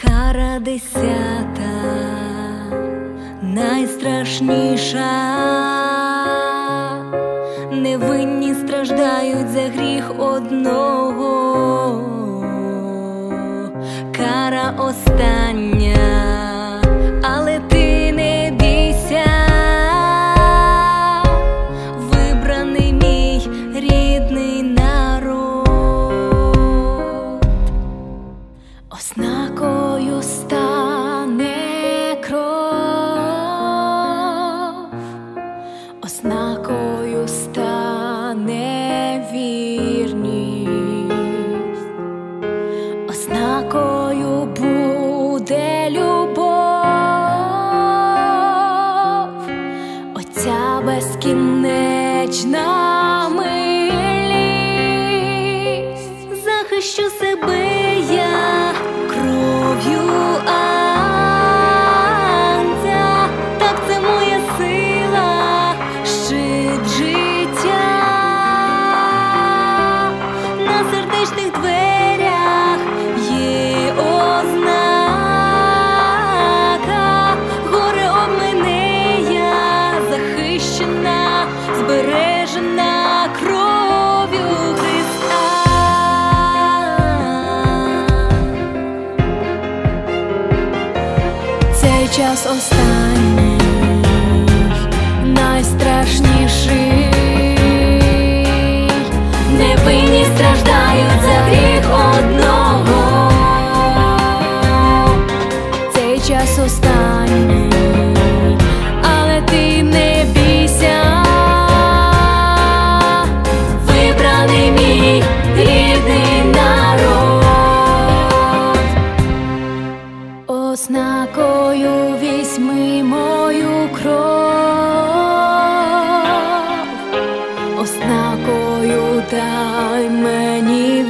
Кара 10-та, найстрашніша. Невинні страждають за гріх одного. Кара остання, але ти не бійся. Вибраний мій рідний народ. Ознакою стане кров, ознакою стане вірність, ознакою буде любов, оця безкінечна милість. Захищу себе я кров'ю ангця, так це моя сила, щит життя. На сердечних дверях є ознака, горе об мене, я захищена, збережена кров'ю Христа. Цей час останній, найстрашніший. Невинні страждають за гріх одного. Цей час останній, але ти не бійся. Вибраний мій рідний народ. Ознакою візьми мою кров, ознакою дай мені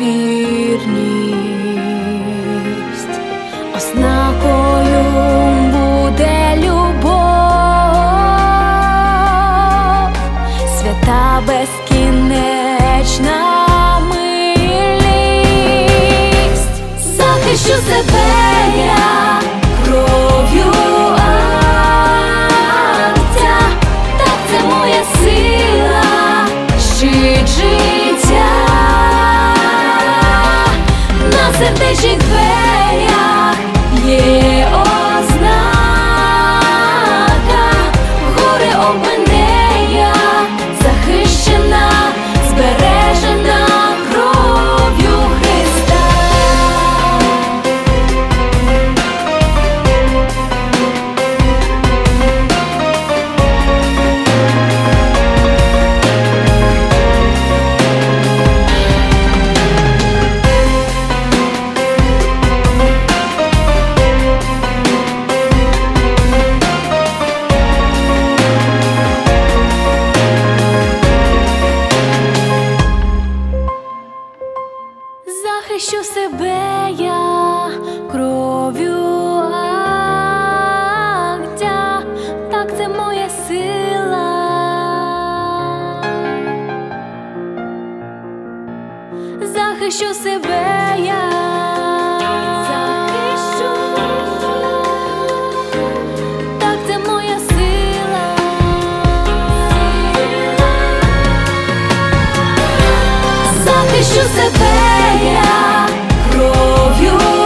вірність, ознакою буде любов, свята безкінечна милість. Захищу себе я кров'ю ангця, так це моя сила, щит життя. На сердечних дверях є ознака, горе об мене, я захищена, збережена кров'ю Христа. Захищу себе я кров'ю ангця, так це моя сила. Захищу себе я. Захищу. Так це моя сила. Захищу себе я кров'ю